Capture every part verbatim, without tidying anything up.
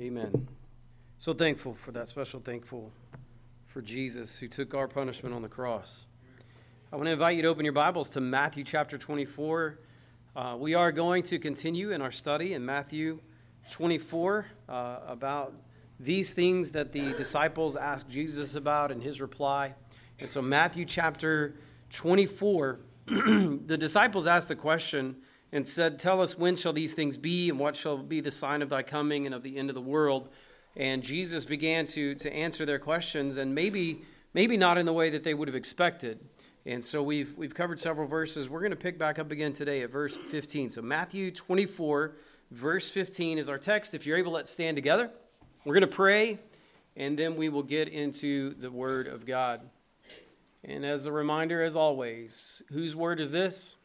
Amen. So thankful for that, special thankful for Jesus who took our punishment on the cross. I want to invite you to open your Bibles to Matthew chapter twenty-four. Uh, we are going to continue in our study in Matthew twenty-four uh, about these things that the disciples asked Jesus about and his reply. And so Matthew chapter twenty-four, the disciples asked the question and said, "Tell us, when shall these things be, and what shall be the sign of thy coming and of the end of the world?" And Jesus began to, to answer their questions, and maybe maybe not in the way that they would have expected. And so we've we've covered several verses. We're going to pick back up again today at verse fifteen. So Matthew twenty-four, verse fifteen is our text. If you're able, let's stand together. We're going to pray, and then we will get into the Word of God. And as a reminder, as always, whose word is this?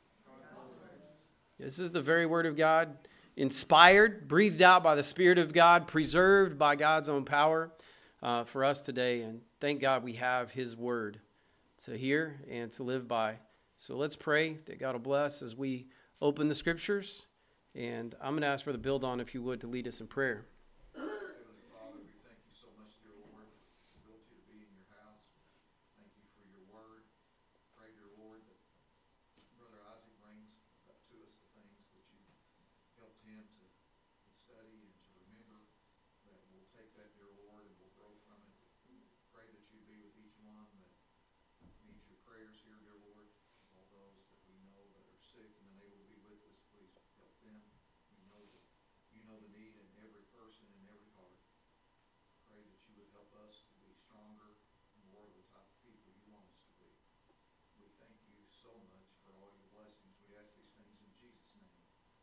This is the very Word of God, inspired, breathed out by the Spirit of God, preserved by God's own power uh, for us today. And thank God we have His Word to hear and to live by. So let's pray that God will bless as we open the Scriptures. And I'm going to ask Brother Build on, if you would, to lead us in prayer. Heavenly Father, we thank you so much, dear Lord, for the ability to be in your house. Thank you for your word. Pray, dear Lord, that Brother Isaac brings to us the things that you helped him to, to study and to remember, that we'll take that, dear Lord, and we'll grow from it. Pray that you be with each one that needs your prayers here, dear Lord. All those that we know that are sick and unable to be with us, please help them. We know that you know the need in every person and every heart. Pray that you would help us to be stronger and more of the type of people you want us to be. We thank you so much for all your blessings. We ask these things in Jesus' name.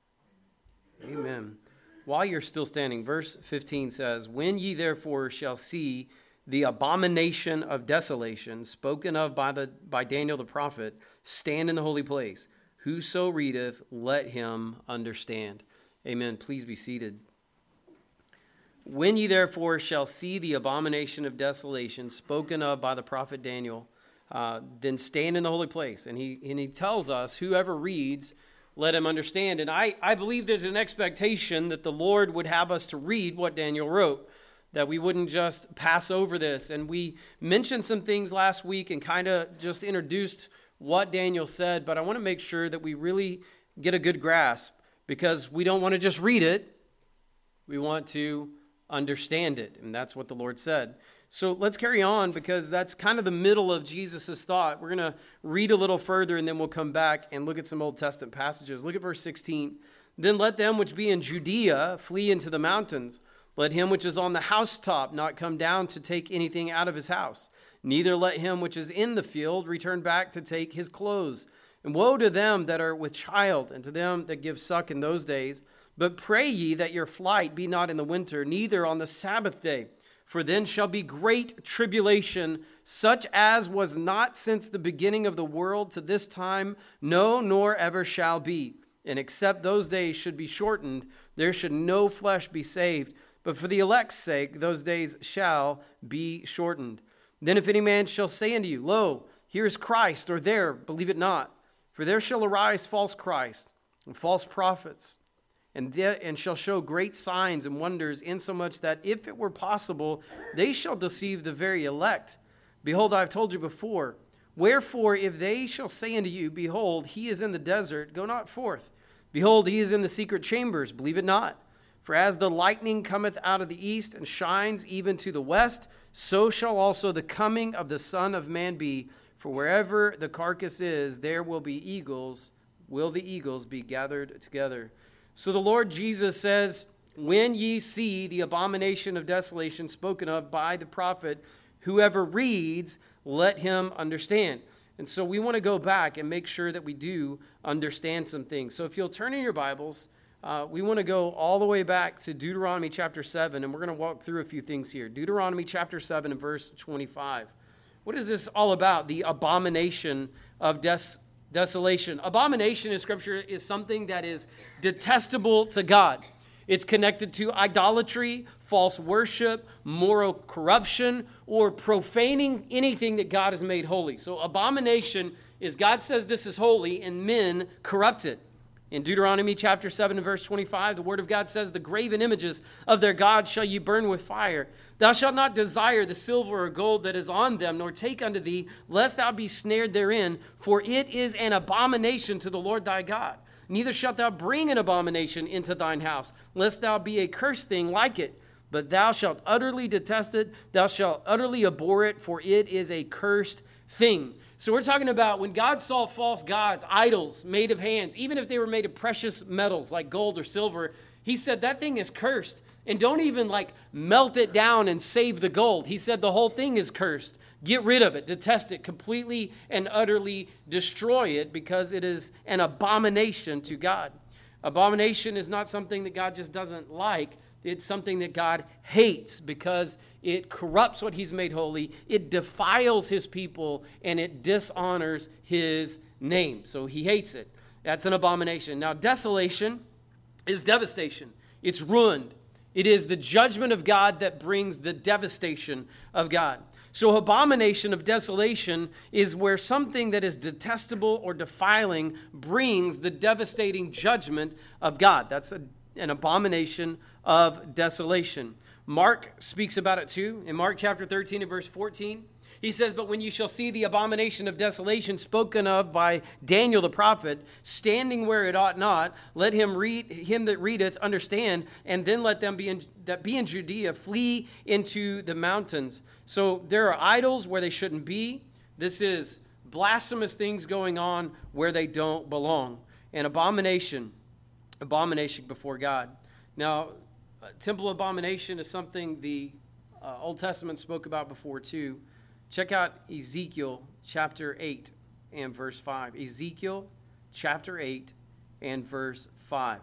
Amen. Amen. While you're still standing, verse fifteen says, "When ye therefore shall see the abomination of desolation spoken of by the by Daniel the prophet stand in the holy place, whoso readeth, let him understand." Amen. Please be seated. "When ye therefore shall see the abomination of desolation spoken of by the prophet Daniel, uh, then stand in the holy place." And he and he tells us, whoever reads, let him understand. And I, I believe there's an expectation that the Lord would have us to read what Daniel wrote, that we wouldn't just pass over this. And we mentioned some things last week and kind of just introduced what Daniel said, but I want to make sure that we really get a good grasp, because we don't want to just read it. We want to understand it, and that's what the Lord said. So let's carry on, because that's kind of the middle of Jesus' thought. We're going to read a little further, and then we'll come back and look at some Old Testament passages. Look at verse sixteen. "Then let them which be in Judea flee into the mountains. Let him which is on the housetop not come down to take anything out of his house. Neither let him which is in the field return back to take his clothes. And woe to them that are with child, and to them that give suck in those days. But pray ye that your flight be not in the winter, neither on the Sabbath day. For then shall be great tribulation, such as was not since the beginning of the world to this time, no, nor ever shall be. And except those days should be shortened, there should no flesh be saved. But for the elect's sake, those days shall be shortened. Then if any man shall say unto you, Lo, here is Christ, or there, believe it not. For there shall arise false Christ and false prophets, and, the, and shall show great signs and wonders, insomuch that if it were possible, they shall deceive the very elect. Behold, I have told you before. Wherefore, if they shall say unto you, Behold, he is in the desert, go not forth. Behold, he is in the secret chambers, believe it not. For as the lightning cometh out of the east and shines even to the west, so shall also the coming of the Son of Man be. For wherever the carcass is, there will be eagles, will the eagles be gathered together." So the Lord Jesus says, "When ye see the abomination of desolation spoken of by the prophet, whoever reads, let him understand." And so we want to go back and make sure that we do understand some things. So if you'll turn in your Bibles, uh, we want to go all the way back to Deuteronomy chapter seven, and we're going to walk through a few things here. Deuteronomy chapter seven and verse twenty-five. What is this all about? The abomination of des- desolation. Abomination in Scripture is something that is detestable to God. It's connected to idolatry, false worship, moral corruption, or profaning anything that God has made holy. So abomination is God says this is holy, and men corrupt it. In Deuteronomy chapter seven and verse twenty-five, the word of God says, the graven images of their gods shall you burn with fire. Thou shalt not desire the silver or gold that is on them, nor take unto thee, lest thou be snared therein, for it is an abomination to the Lord thy God. Neither shalt thou bring an abomination into thine house, lest thou be a cursed thing like it. But thou shalt utterly detest it, thou shalt utterly abhor it, for it is a cursed thing. So we're talking about when God saw false gods, idols made of hands, even if they were made of precious metals like gold or silver, he said that thing is cursed. And don't even like melt it down and save the gold. He said the whole thing is cursed. Get rid of it, detest it, completely and utterly destroy it, because it is an abomination to God. Abomination is not something that God just doesn't like. It's something that God hates because it corrupts what he's made holy, it defiles his people, and it dishonors his name. So he hates it. That's an abomination. Now, desolation is devastation. It's ruined. It is the judgment of God that brings the devastation of God. So abomination of desolation is where something that is detestable or defiling brings the devastating judgment of God. That's a, an abomination of desolation. Mark speaks about it too. In Mark chapter thirteen and verse fourteen, he says, but when you shall see the abomination of desolation spoken of by Daniel the prophet, standing where it ought not, let him read him that readeth understand, and then let them be in, that be in Judea flee into the mountains. So there are idols where they shouldn't be. This is blasphemous things going on where they don't belong. An abomination, abomination before God. Now, temple abomination is something the uh, Old Testament spoke about before too. Check out Ezekiel chapter eight and verse five. Ezekiel chapter eight and verse five.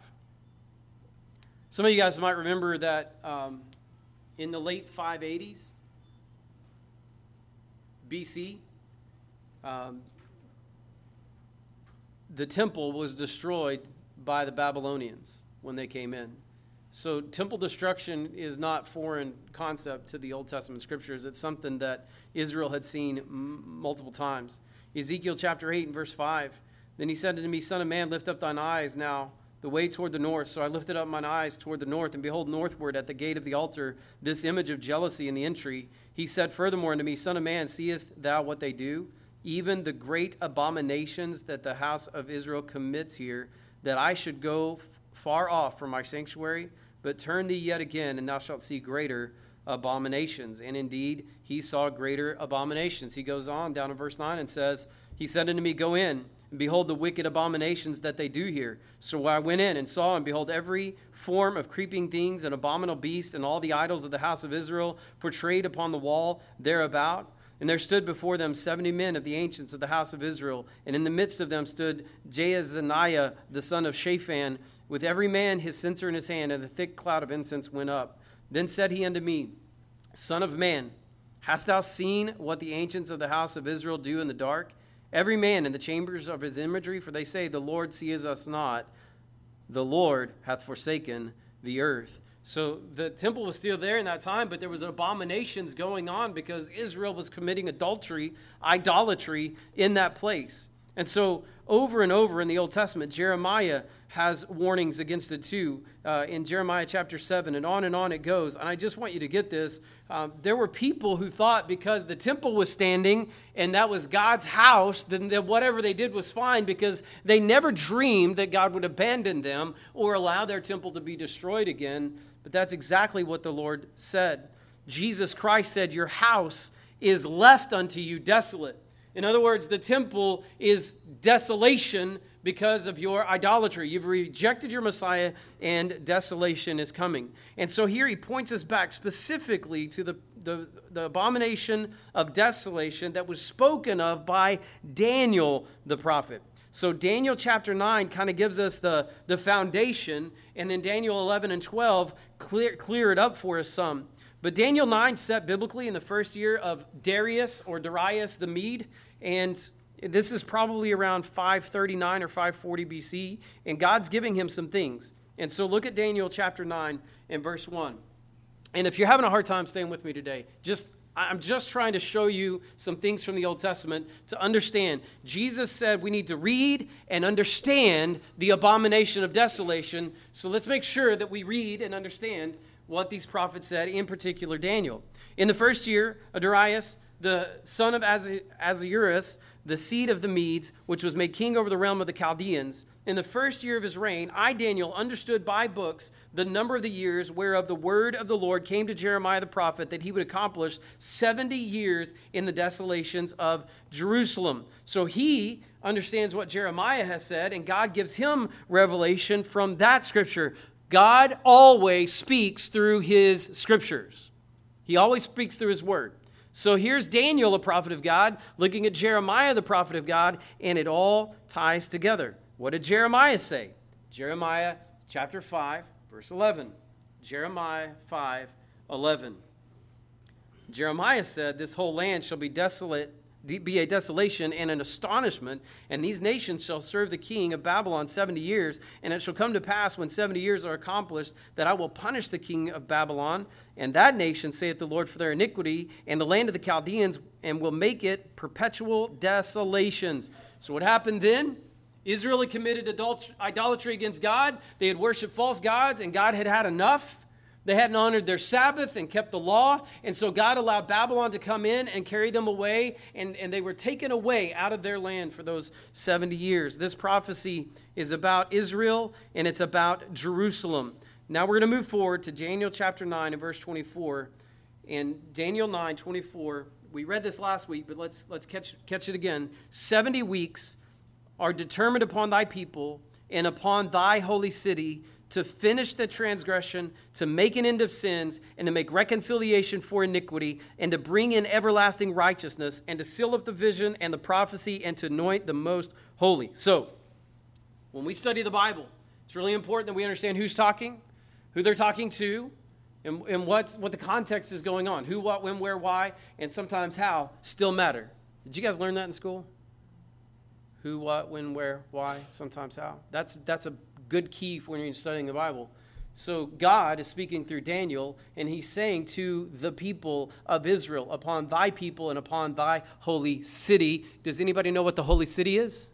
Some of you guys might remember that um, in the late five eighties B C, um, the temple was destroyed by the Babylonians when they came in. So temple destruction is not foreign concept to the Old Testament scriptures. It's something that Israel had seen m- multiple times. Ezekiel chapter eight and verse five. Then he said unto me, Son of man, lift up thine eyes now the way toward the north. So I lifted up mine eyes toward the north, and behold, northward at the gate of the altar, this image of jealousy in the entry. He said furthermore unto me, Son of man, seest thou what they do? Even the great abominations that the house of Israel commits here, that I should go f- far off from my sanctuary? But turn thee yet again, and thou shalt see greater abominations. And indeed, he saw greater abominations. He goes on down in verse nine and says, He said unto me, Go in, and behold the wicked abominations that they do here. So I went in and saw, and behold, every form of creeping things, and abominable beasts, and all the idols of the house of Israel portrayed upon the wall thereabout. And there stood before them seventy men of the ancients of the house of Israel. And in the midst of them stood Jaazaniah, the son of Shaphan, with every man his censer in his hand, and a thick cloud of incense went up. Then said he unto me, Son of man, hast thou seen what the ancients of the house of Israel do in the dark? Every man in the chambers of his imagery, for they say, The Lord seeth us not, the Lord hath forsaken the earth. So the temple was still there in that time, but there was abominations going on because Israel was committing adultery, idolatry in that place. And so over and over in the Old Testament, Jeremiah has warnings against it too, uh, in Jeremiah chapter seven, and on and on it goes. And I just want you to get this. Um, there were people who thought because the temple was standing and that was God's house, then that whatever they did was fine, because they never dreamed that God would abandon them or allow their temple to be destroyed again. But that's exactly what the Lord said. Jesus Christ said, Your house is left unto you desolate. In other words, the temple is desolation because of your idolatry. You've rejected your Messiah, and desolation is coming. And so here he points us back specifically to the, the, the abomination of desolation that was spoken of by Daniel the prophet. So Daniel chapter nine kind of gives us the, the foundation, and then Daniel eleven and twelve clear, clear it up for us some. But Daniel nine set biblically in the first year of Darius or Darius the Mede, and this is probably around five thirty-nine or five forty B C, and God's giving him some things. And so look at Daniel chapter nine and verse one. And if you're having a hard time staying with me today, just I'm just trying to show you some things from the Old Testament to understand. Jesus said we need to read and understand the abomination of desolation. So let's make sure that we read and understand what these prophets said, in particular Daniel. In the first year of Darius, the son of Ahasuerus, the seed of the Medes, which was made king over the realm of the Chaldeans, in the first year of his reign, I, Daniel, understood by books the number of the years whereof the word of the Lord came to Jeremiah the prophet, that he would accomplish seventy years in the desolations of Jerusalem. So he understands what Jeremiah has said, and God gives him revelation from that scripture. God always speaks through his scriptures. He always speaks through his word. So here's Daniel, a prophet of God, looking at Jeremiah, the prophet of God, and it all ties together. What did Jeremiah say? Jeremiah chapter five, verse eleven. Jeremiah five, eleven. Jeremiah said, this whole land shall be desolate, be a desolation and an astonishment, and these nations shall serve the king of Babylon seventy years, and it shall come to pass when seventy years are accomplished that I will punish the king of Babylon and that nation, saith the Lord, for their iniquity, and the land of the Chaldeans, and will make it perpetual desolations. So what happened then? Israel had committed adult- idolatry against God. They had worshiped false gods, and God had had enough. They hadn't honored their Sabbath and kept the law. And so God allowed Babylon to come in and carry them away. And, and they were taken away out of their land for those seventy years. This prophecy is about Israel, and it's about Jerusalem. Now we're going to move forward to Daniel chapter nine and verse twenty-four. In Daniel nine, twenty-four, we read this last week, but let's, let's catch, catch it again. seventy weeks are determined upon thy people and upon thy holy city to finish the transgression, to make an end of sins, and to make reconciliation for iniquity, and to bring in everlasting righteousness, and to seal up the vision and the prophecy, and to anoint the most holy. So, when we study the Bible, it's really important that we understand who's talking, who they're talking to, and, and what, what the context is going on. Who, what, when, where, why, and sometimes how still matter. Did you guys learn that in school? Who, what, when, where, why, sometimes how. That's that's a good key when you're studying the Bible. So God is speaking through Daniel, and he's saying to the people of Israel, upon thy people and upon thy holy city. Does anybody know what the holy city is?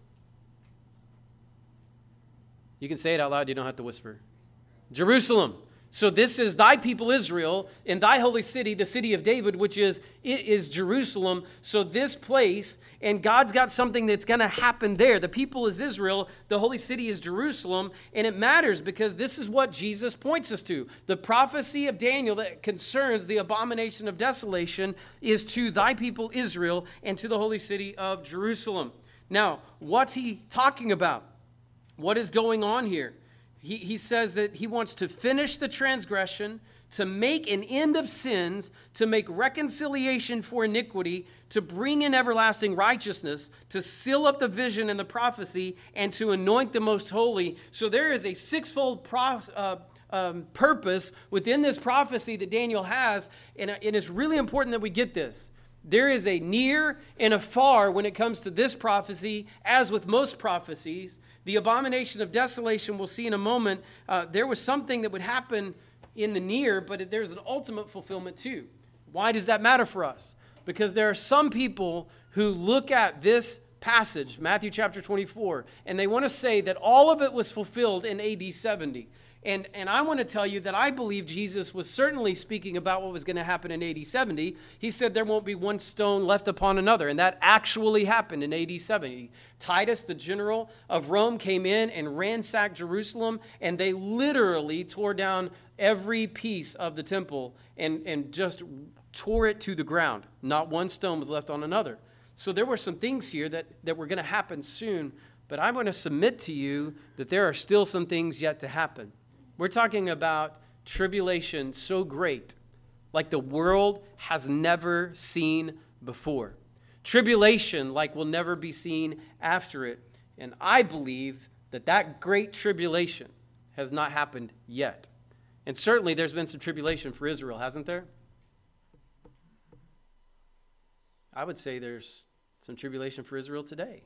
You can say it out loud. You don't have to whisper. Jerusalem. So this is thy people Israel, in thy holy city, the city of David, which is it is Jerusalem. So this place, and God's got something that's going to happen there. The people is Israel, the holy city is Jerusalem, and it matters because this is what Jesus points us to. The prophecy of Daniel that concerns the abomination of desolation is to thy people Israel and to the holy city of Jerusalem. Now, what's he talking about? What is going on here? He, he says that he wants to finish the transgression, to make an end of sins, to make reconciliation for iniquity, to bring in everlasting righteousness, to seal up the vision and the prophecy, and to anoint the most holy. So there is a sixfold pro, uh, um, purpose within this prophecy that Daniel has, and, and it's really important that we get this. There is a near and a far when it comes to this prophecy, as with most prophecies. The abomination of desolation, we'll see in a moment, uh, there was something that would happen in the near, but there's an ultimate fulfillment too. Why does that matter for us? Because there are some people who look at this passage, Matthew chapter twenty-four, and they want to say that all of it was fulfilled in A D seventy. And, and I want to tell you that I believe Jesus was certainly speaking about what was going to happen in A D seventy. He said there won't be one stone left upon another, and that actually happened in A D seventy. Titus, the general of Rome, came in and ransacked Jerusalem, and they literally tore down every piece of the temple and, and just tore it to the ground. Not one stone was left on another. So there were some things here that, that were going to happen soon, but I want to submit to you that there are still some things yet to happen. We're talking about tribulation so great, like the world has never seen before. Tribulation like will never be seen after it. And I believe that that great tribulation has not happened yet. And certainly there's been some tribulation for Israel, hasn't there? I would say there's some tribulation for Israel today.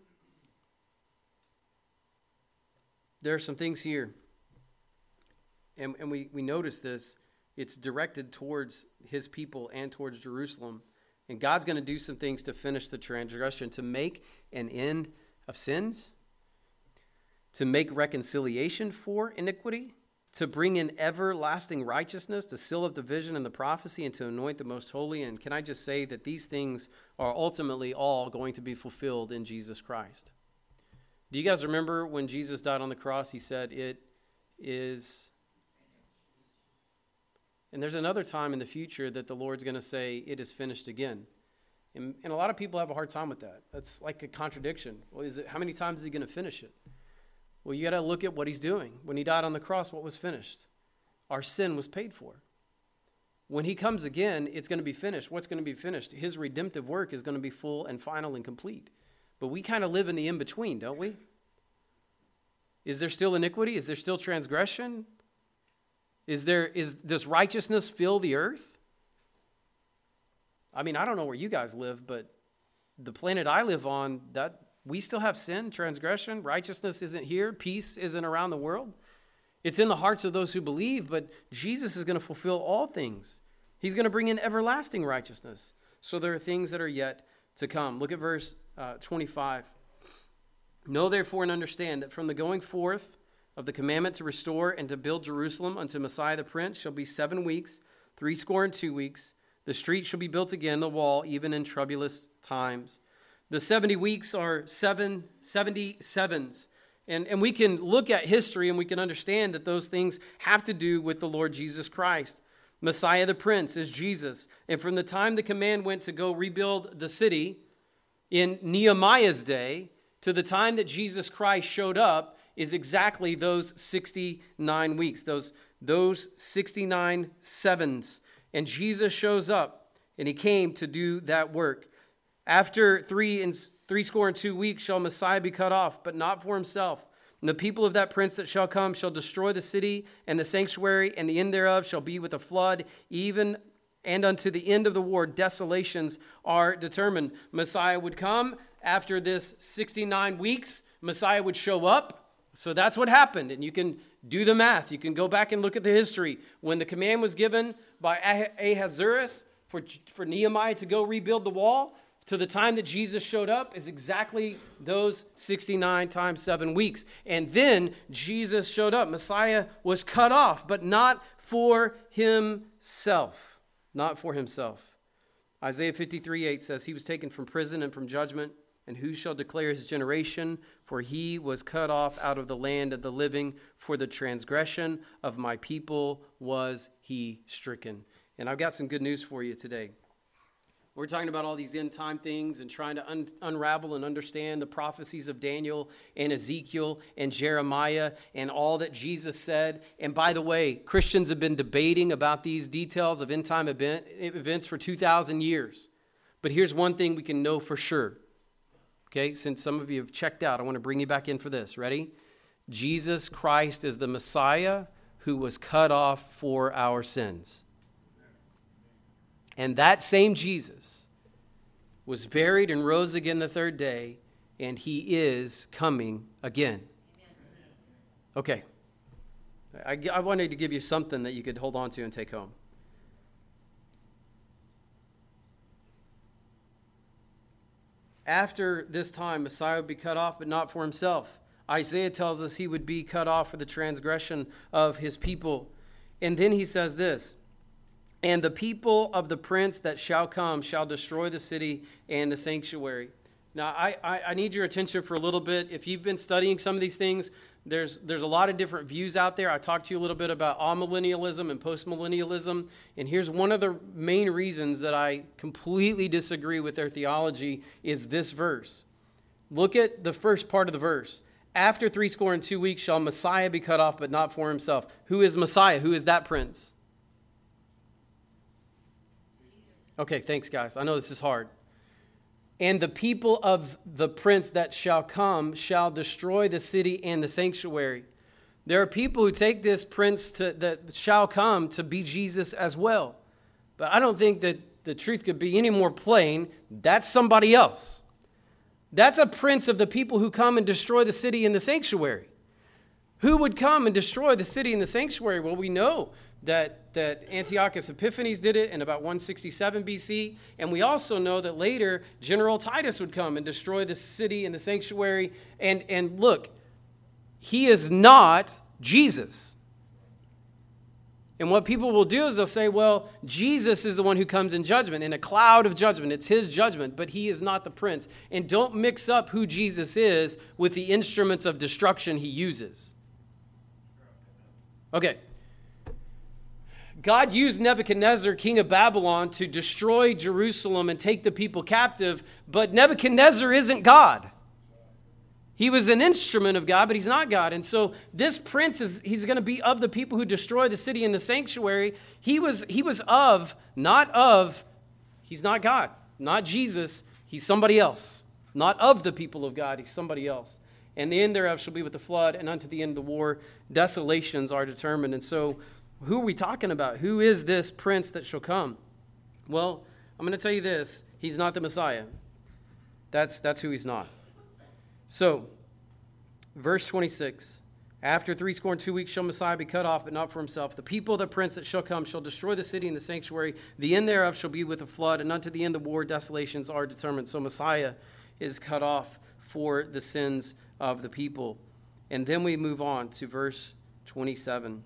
There are some things here. And, and we, we notice this. It's directed towards his people and towards Jerusalem. And God's going to do some things to finish the transgression, to make an end of sins, to make reconciliation for iniquity, to bring in everlasting righteousness, to seal up the vision and the prophecy, and to anoint the most holy. And can I just say that these things are ultimately all going to be fulfilled in Jesus Christ? Do you guys remember when Jesus died on the cross, he said, it is... And there's another time in the future that the Lord's going to say, it is finished again. And, and a lot of people have a hard time with that. That's like a contradiction. Well, is it, how many times is he going to finish it? Well, you got to look at what he's doing. When he died on the cross, what was finished? Our sin was paid for. When he comes again, it's going to be finished. What's going to be finished? His redemptive work is going to be full and final and complete. But we kind of live in the in-between, don't we? Is there still iniquity? Is there still transgression? Is there, is, does righteousness fill the earth? I mean, I don't know where you guys live, but the planet I live on, that we still have sin, transgression. Righteousness isn't here. Peace isn't around the world. It's in the hearts of those who believe, but Jesus is going to fulfill all things. He's going to bring in everlasting righteousness. So there are things that are yet to come. Look at verse uh, twenty-five. Know therefore and understand that from the going forth of the commandment to restore and to build Jerusalem unto Messiah the Prince shall be seven weeks, three score and two weeks. The street shall be built again, the wall, even in troublous times. The seventy weeks are seven, seventy sevens. And, and we can look at history and we can understand that those things have to do with the Lord Jesus Christ. Messiah the Prince is Jesus. And from the time the command went to go rebuild the city in Nehemiah's day to the time that Jesus Christ showed up is exactly those sixty-nine weeks, those, those sixty-nine sevens. And Jesus shows up, and he came to do that work. After three and three score and two weeks shall Messiah be cut off, but not for himself. And the people of that prince that shall come shall destroy the city and the sanctuary, and the end thereof shall be with a flood, even and unto the end of the war desolations are determined. Messiah would come after this sixty-nine weeks. Messiah would show up. So that's what happened, and you can do the math. You can go back and look at the history. When the command was given by Ahasuerus for, for Nehemiah to go rebuild the wall, to the time that Jesus showed up is exactly those sixty-nine times seven weeks. And then Jesus showed up. Messiah was cut off, but not for himself. Not for himself. Isaiah fifty-three eight says, he was taken from prison and from judgment. And who shall declare his generation? For he was cut off out of the land of the living. For the transgression of my people was he stricken. And I've got some good news for you today. We're talking about all these end time things and trying to un- unravel and understand the prophecies of Daniel and Ezekiel and Jeremiah and all that Jesus said. And by the way, Christians have been debating about these details of end time event- events for two thousand years. But here's one thing we can know for sure. Okay, since some of you have checked out, I want to bring you back in for this. Ready? Jesus Christ is the Messiah who was cut off for our sins. And that same Jesus was buried and rose again the third day, and he is coming again. Okay. I, I wanted to give you something that you could hold on to and take home. After this time, Messiah would be cut off, but not for himself. Isaiah tells us he would be cut off for the transgression of his people. And then he says this, and the people of the prince that shall come shall destroy the city and the sanctuary. Now, I, I, I need your attention for a little bit. If you've been studying some of these things, there's there's a lot of different views out there. I talked to you a little bit about amillennialism and postmillennialism. And here's one of the main reasons that I completely disagree with their theology is this verse. Look at the first part of the verse. After three score and two weeks shall Messiah be cut off, but not for himself. Who is Messiah? Who is that prince? Okay, thanks, guys. I know this is hard. And the people of the prince that shall come shall destroy the city and the sanctuary. There are people who take this prince to, that shall come to be Jesus as well. But I don't think that the truth could be any more plain. That's somebody else. That's a prince of the people who come and destroy the city and the sanctuary. Who would come and destroy the city and the sanctuary? Well, we know that, that Antiochus Epiphanes did it in about one sixty-seven B C. And we also know that later General Titus would come and destroy the city and the sanctuary. And, and look, he is not Jesus. And what people will do is they'll say, well, Jesus is the one who comes in judgment, in a cloud of judgment. It's his judgment, but he is not the prince. And don't mix up who Jesus is with the instruments of destruction he uses. Okay. God used Nebuchadnezzar, king of Babylon, to destroy Jerusalem and take the people captive, but Nebuchadnezzar isn't God. He was an instrument of God, but he's not God. And so this prince, is he's going to be of the people who destroy the city and the sanctuary. He was, he was of, not of, he's not God, not Jesus. He's somebody else. Not of the people of God, he's somebody else. And the end thereof shall be with the flood, and unto the end of the war, desolations are determined. And so who are we talking about? Who is this prince that shall come? Well, I'm going to tell you this. He's not the Messiah. That's, that's who he's not. So, verse twenty-six, after threescore and two weeks shall Messiah be cut off, but not for himself. The people of the prince that shall come shall destroy the city and the sanctuary. The end thereof shall be with a flood, and unto the end of the war desolations are determined. So Messiah is cut off for the sins of the people. And then we move on to verse twenty-seven.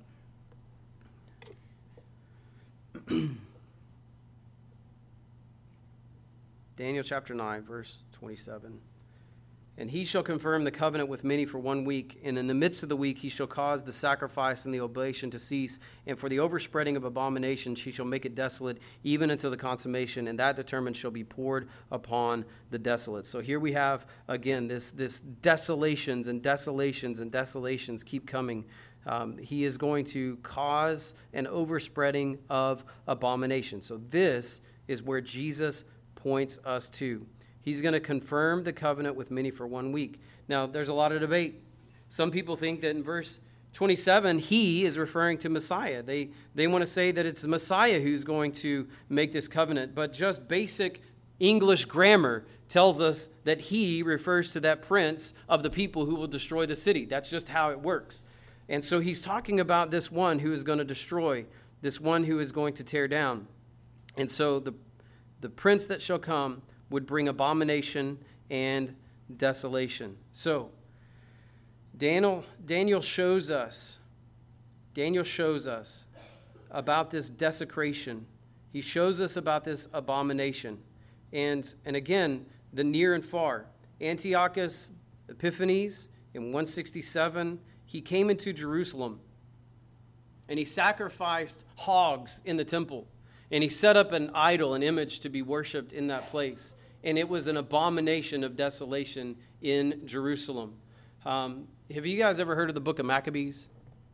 Daniel chapter nine, verse twenty-seven. And he shall confirm the covenant with many for one week, and in the midst of the week he shall cause the sacrifice and the oblation to cease, and for the overspreading of abominations he shall make it desolate, even until the consummation, and that determined shall be poured upon the desolate. So here we have, again, this, this desolations and desolations and desolations keep coming. Um, he is going to cause an overspreading of abomination. So this is where Jesus points us to. He's going to confirm the covenant with many for one week. Now, there's a lot of debate. Some people think that in verse twenty-seven, he is referring to Messiah. They, they want to say that it's Messiah who's going to make this covenant. But just basic English grammar tells us that he refers to that prince of the people who will destroy the city. That's just how it works. And so he's talking about this one who is going to destroy, this one who is going to tear down. And so the, the prince that shall come would bring abomination and desolation. So, Daniel, Daniel shows us, Daniel shows us about this desecration. He shows us about this abomination. And, and again, the near and far. Antiochus Epiphanes in one sixty-seven, he came into Jerusalem and he sacrificed hogs in the temple. And he set up an idol, an image to be worshipped in that place. And it was an abomination of desolation in Jerusalem. Um, have you guys ever heard of the book of Maccabees?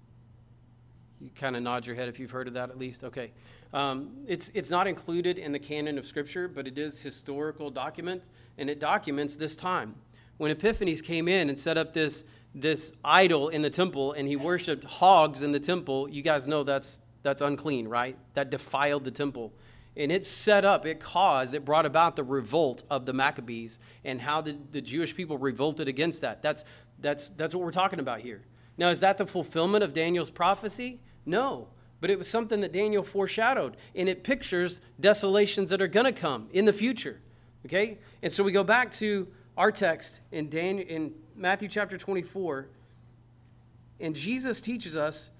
You kind of nod your head if you've heard of that at least. Okay. Um, it's, it's not included in the canon of Scripture, but it is historical document, and it documents this time. When Epiphanes came in and set up this, this idol in the temple, and he worshipped hogs in the temple, you guys know that's, that's unclean, right? That defiled the temple. And it set up, it caused, it brought about the revolt of the Maccabees and how the, the Jewish people revolted against that. That's, that's, that's what we're talking about here. Now, is that the fulfillment of Daniel's prophecy? No, but it was something that Daniel foreshadowed, and it pictures desolations that are going to come in the future, okay? And so we go back to our text in, Daniel, in Matthew chapter twenty-four, and Jesus teaches us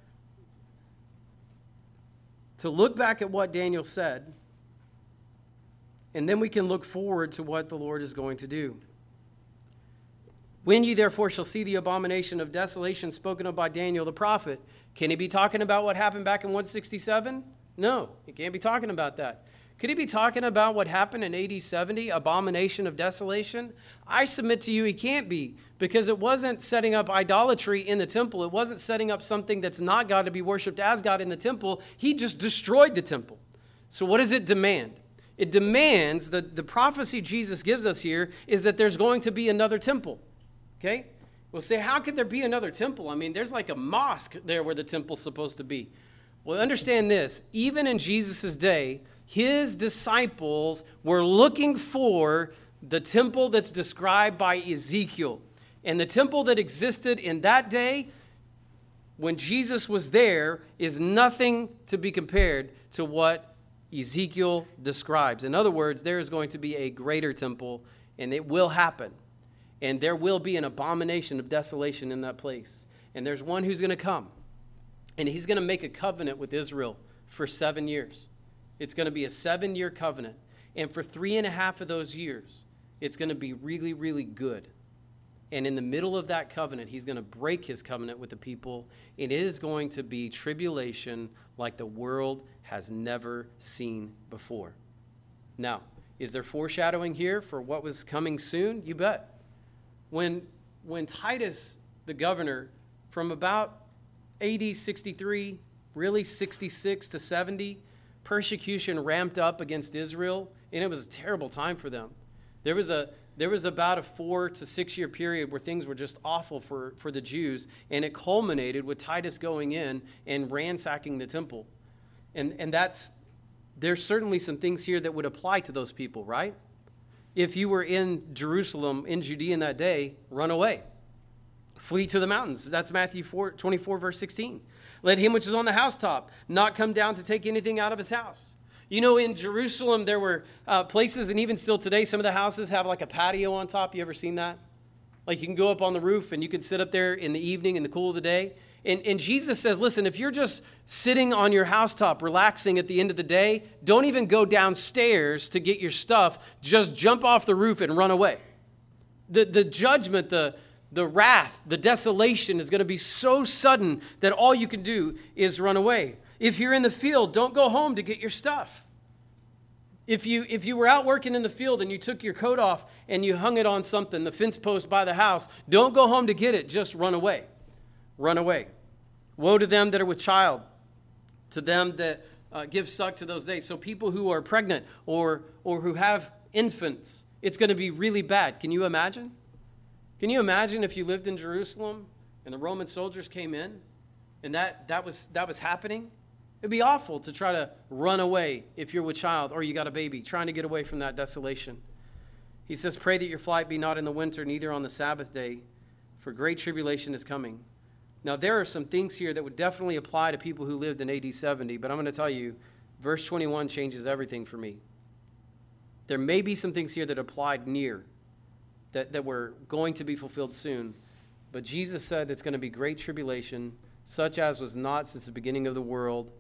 to look back at what Daniel said, and then we can look forward to what the Lord is going to do. When ye therefore shall see the abomination of desolation spoken of by Daniel the prophet, can he be talking about what happened back in one sixty-seven? No, he can't be talking about that. Could he be talking about what happened in A D seventy, abomination of desolation? I submit to you he can't be, because it wasn't setting up idolatry in the temple. It wasn't setting up something that's not God to be worshipped as God in the temple. He just destroyed the temple. So what does it demand? It demands, the, the prophecy Jesus gives us here is that there's going to be another temple. Okay? We'll say, how could there be another temple? I mean, there's like a mosque there where the temple's supposed to be. Well, understand this. Even in Jesus' day, his disciples were looking for the temple that's described by Ezekiel. And the temple that existed in that day when Jesus was there is nothing to be compared to what Ezekiel describes. In other words, there is going to be a greater temple, and it will happen. And there will be an abomination of desolation in that place. And there's one who's going to come, and he's going to make a covenant with Israel for seven years. It's going to be a seven-year covenant. And for three and a half of those years, it's going to be really, really good. And in the middle of that covenant, he's going to break his covenant with the people, and it is going to be tribulation like the world has never seen before. Now, is there foreshadowing here for what was coming soon? You bet. When, when Titus, the governor, from about A D sixty-three, really sixty-six to seventy, persecution ramped up against Israel, and it was a terrible time for them. There was a there was about a four to six year period where things were just awful for, for the Jews, and it culminated with Titus going in and ransacking the temple. And and that's there's certainly some things here that would apply to those people, right? If you were in Jerusalem, in Judea in that day, run away. Flee to the mountains. That's Matthew twenty-four, verse sixteen. Let him which is on the housetop not come down to take anything out of his house. You know, in Jerusalem, there were uh, places, and even still today, some of the houses have like a patio on top. You ever seen that? Like you can go up on the roof and you can sit up there in the evening in the cool of the day. And, and Jesus says, listen, if you're just sitting on your housetop, relaxing at the end of the day, don't even go downstairs to get your stuff. Just jump off the roof and run away. The, the judgment, the, the wrath, the desolation is going to be so sudden that all you can do is run away. If you're in the field, don't go home to get your stuff. If you if you were out working in the field and you took your coat off and you hung it on something, the fence post by the house, don't go home to get it. Just run away. Run away. Woe to them that are with child, to them that uh, give suck to those days. So people who are pregnant or or who have infants, it's going to be really bad. Can you imagine? Can you imagine if you lived in Jerusalem and the Roman soldiers came in and that that was that was happening? It'd be awful to try to run away if you're with child or you got a baby, trying to get away from that desolation. He says, pray that your flight be not in the winter, neither on the Sabbath day, for great tribulation is coming. Now, there are some things here that would definitely apply to people who lived in A D seventy, but I'm going to tell you, verse twenty-one changes everything for me. There may be some things here that applied near, that, that were going to be fulfilled soon, but Jesus said it's going to be great tribulation, such as was not since the beginning of the world,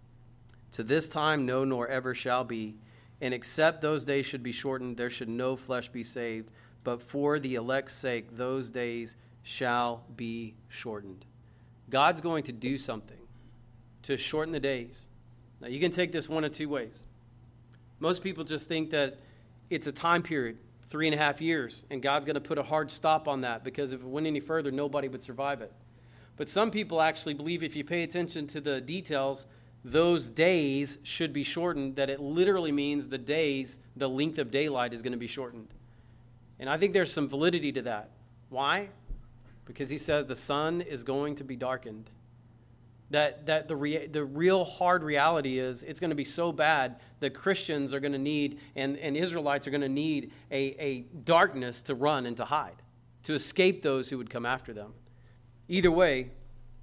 to this time no, nor ever shall be. And except those days should be shortened, there should no flesh be saved. But for the elect's sake, those days shall be shortened. God's going to do something to shorten the days. Now, you can take this one of two ways. Most people just think that it's a time period, three and a half years, and God's going to put a hard stop on that because if it went any further, nobody would survive it. But some people actually believe if you pay attention to the details, those days should be shortened, that it literally means the days, the length of daylight is going to be shortened. And I think there's some validity to that. Why? Because he says the sun is going to be darkened. That that the rea- the real hard reality is it's going to be so bad that Christians are going to need, and, and Israelites are going to need a, a darkness to run and to hide, to escape those who would come after them. Either way,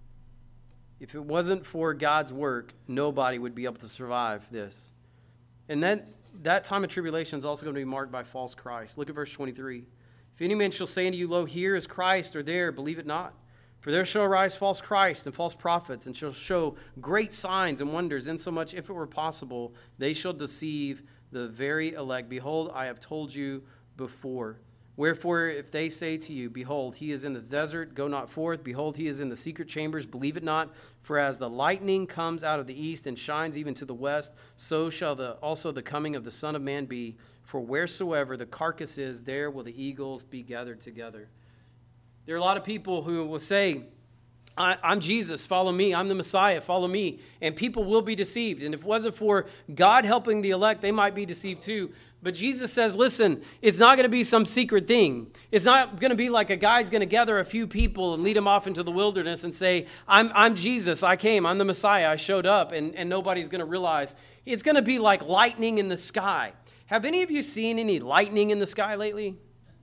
if it wasn't for God's work, nobody would be able to survive this. And then that time of tribulation is also going to be marked by false Christ. Look at verse twenty-three. If any man shall say unto you, lo, here is Christ, or there, believe it not. For there shall arise false Christs and false prophets, and shall show great signs and wonders, insomuch, if it were possible, they shall deceive the very elect. Behold, I have told you before. Wherefore, if they say to you, behold, he is in the desert, go not forth. Behold, he is in the secret chambers, believe it not. For as the lightning comes out of the east and shines even to the west, so shall the, also the coming of the Son of Man be. For wheresoever the carcass is, there will the eagles be gathered together. There are a lot of people who will say, I, I'm Jesus, follow me. I'm the Messiah, follow me. And people will be deceived. And if it wasn't for God helping the elect, they might be deceived too. But Jesus says, listen, it's not going to be some secret thing. It's not going to be like a guy's going to gather a few people and lead them off into the wilderness and say, I'm, I'm Jesus, I came, I'm the Messiah, I showed up, and, and nobody's going to realize. It's going to be like lightning in the sky. Have any of you seen any lightning in the sky lately?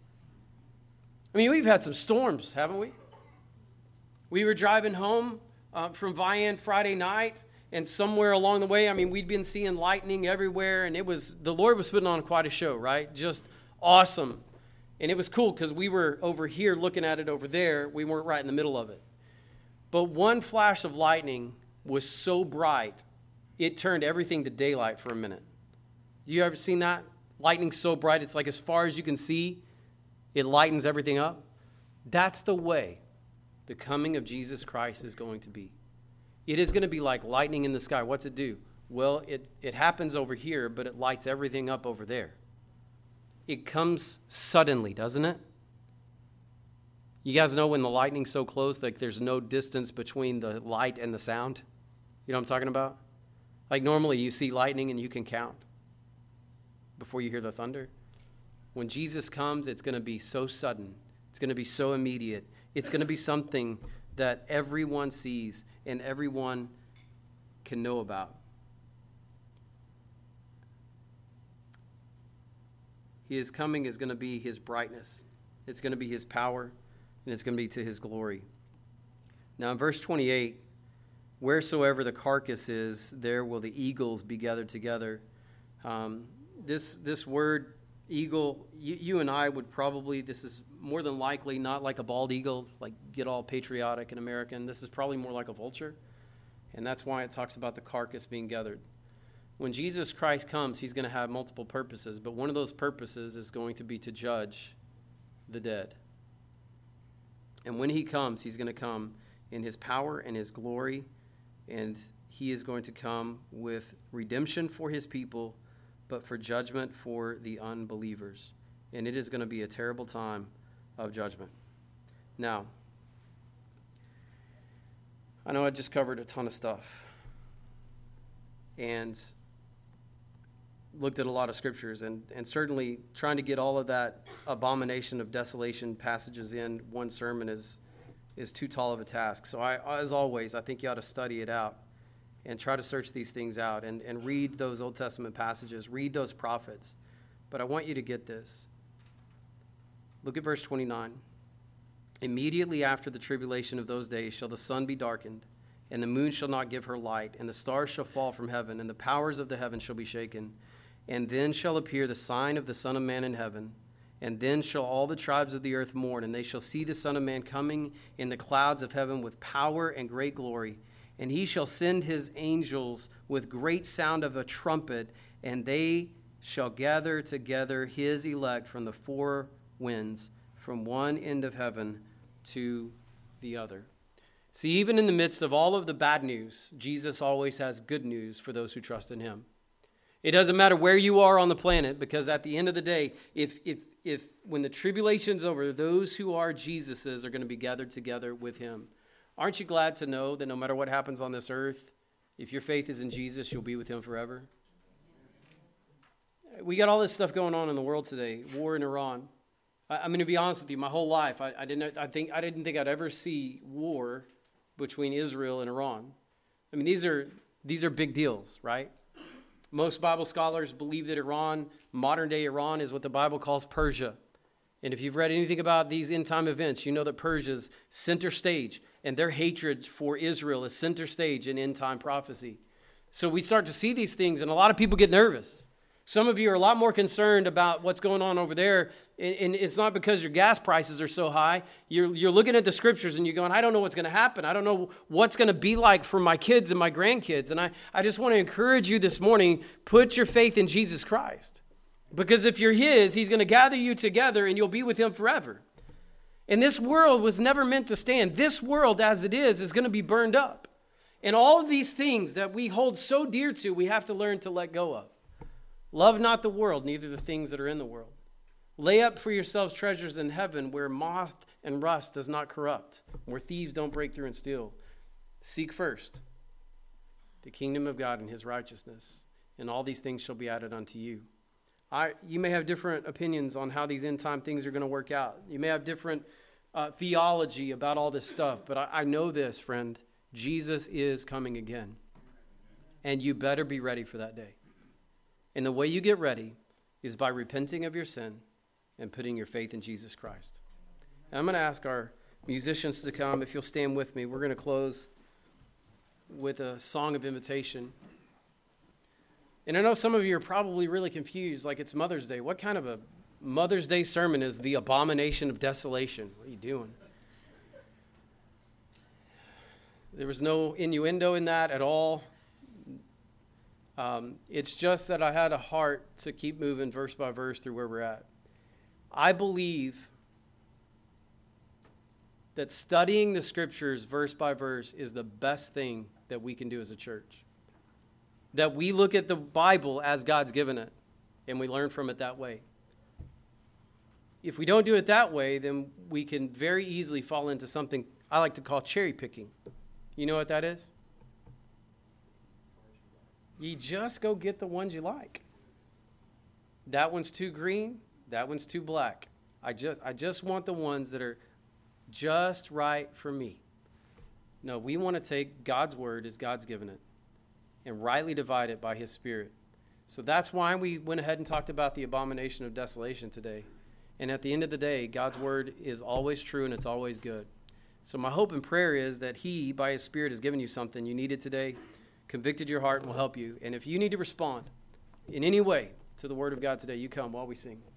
I mean, we've had some storms, haven't we? We were driving home uh, from Vian Friday night, and somewhere along the way, I mean, we'd been seeing lightning everywhere, and it was, the Lord was putting on quite a show, right? Just awesome. And it was cool because we were over here looking at it over there. We weren't right in the middle of it. But one flash of lightning was so bright, it turned everything to daylight for a minute. You ever seen that? Lightning so bright, it's like as far as you can see, it lightens everything up. That's the way the coming of Jesus Christ is going to be. It is going to be like lightning in the sky. What's it do? Well, it, it happens over here, but it lights everything up over there. It comes suddenly, doesn't it? You guys know when the lightning's so close, like there's no distance between the light and the sound? You know what I'm talking about? Like normally you see lightning and you can count before you hear the thunder. When Jesus comes, it's going to be so sudden. It's going to be so immediate. It's going to be something that everyone sees and everyone can know about. His coming is going to be his brightness. It's going to be his power, and it's going to be to his glory. Now in verse twenty-eight, wheresoever the carcass is, there will the eagles be gathered together. Um, this this word eagle, you, you and I would probably, this is more than likely not like a bald eagle, like get all patriotic and American. This is probably more like a vulture, and that's why it talks about the carcass being gathered. When Jesus Christ comes, he's going to have multiple purposes, but one of those purposes is going to be to judge the dead. And when he comes, he's going to come in his power and his glory, and he is going to come with redemption for his people, but for judgment for the unbelievers. And it is going to be a terrible time of judgment. Now, I know I just covered a ton of stuff and looked at a lot of scriptures, and, and certainly trying to get all of that abomination of desolation passages in one sermon is is too tall of a task. So I, as always, I think you ought to study it out and try to search these things out and, and read those Old Testament passages, read those prophets. But I want you to get this. Look at verse twenty-nine. Immediately after the tribulation of those days shall the sun be darkened, and the moon shall not give her light, and the stars shall fall from heaven, and the powers of the heaven shall be shaken. And then shall appear the sign of the Son of Man in heaven. And then shall all the tribes of the earth mourn, and they shall see the Son of Man coming in the clouds of heaven with power and great glory. And he shall send his angels with great sound of a trumpet, and they shall gather together his elect from the four winds, from one end of heaven to the other. See, even in the midst of all of the bad news, Jesus always has good news for those who trust in him. It doesn't matter where you are on the planet, because at the end of the day, if if if when the tribulation's over, those who are Jesus's are going to be gathered together with him. Aren't you glad to know that no matter what happens on this earth, if your faith is in Jesus, you'll be with him forever? We got all this stuff going on in the world today. War in Iran. I, I'm going to be honest with you. My whole life, I, I didn't. I think I didn't think I'd ever see war between Israel and Iran. I mean, these are these are big deals, right? Most Bible scholars believe that Iran, modern-day Iran, is what the Bible calls Persia. And if you've read anything about these end-time events, you know that Persia's center stage, and their hatred for Israel is center stage in end-time prophecy. So we start to see these things, and a lot of people get nervous. Some of you are a lot more concerned about what's going on over there, and it's not because your gas prices are so high. You're, you're looking at the scriptures and you're going, I don't know what's going to happen. I don't know what's going to be like for my kids and my grandkids. And I, I just want to encourage you this morning, put your faith in Jesus Christ. Because if you're his, he's going to gather you together and you'll be with him forever. And this world was never meant to stand. This world as it is is going to be burned up. And all of these things that we hold so dear to, we have to learn to let go of. Love not the world, neither the things that are in the world. Lay up for yourselves treasures in heaven where moth and rust does not corrupt, where thieves don't break through and steal. Seek first the kingdom of God and his righteousness, and all these things shall be added unto you. I, you may have different opinions on how these end time things are going to work out. You may have different uh, theology about all this stuff, but I, I know this, friend. Jesus is coming again, and you better be ready for that day. And the way you get ready is by repenting of your sin and putting your faith in Jesus Christ. And I'm going to ask our musicians to come. If you'll stand with me, we're going to close with a song of invitation. And I know some of you are probably really confused, like it's Mother's Day. What kind of a Mother's Day sermon is the abomination of desolation? What are you doing? There was no innuendo in that at all. Um, it's just that I had a heart to keep moving verse by verse through where we're at. I believe that studying the scriptures verse by verse is the best thing that we can do as a church. That we look at the Bible as God's given it, and we learn from it that way. If we don't do it that way, then we can very easily fall into something I like to call cherry picking. You know what that is? You just go get the ones you like. That one's too green. That one's too black. I just I just want the ones that are just right for me. No, we want to take God's word as God's given it and rightly divide it by his Spirit. So that's why we went ahead and talked about the abomination of desolation today. And at the end of the day, God's word is always true and it's always good. So my hope and prayer is that he, by his Spirit, has given you something you needed today, convicted your heart, and will help you. And if you need to respond in any way to the word of God today, you come while we sing.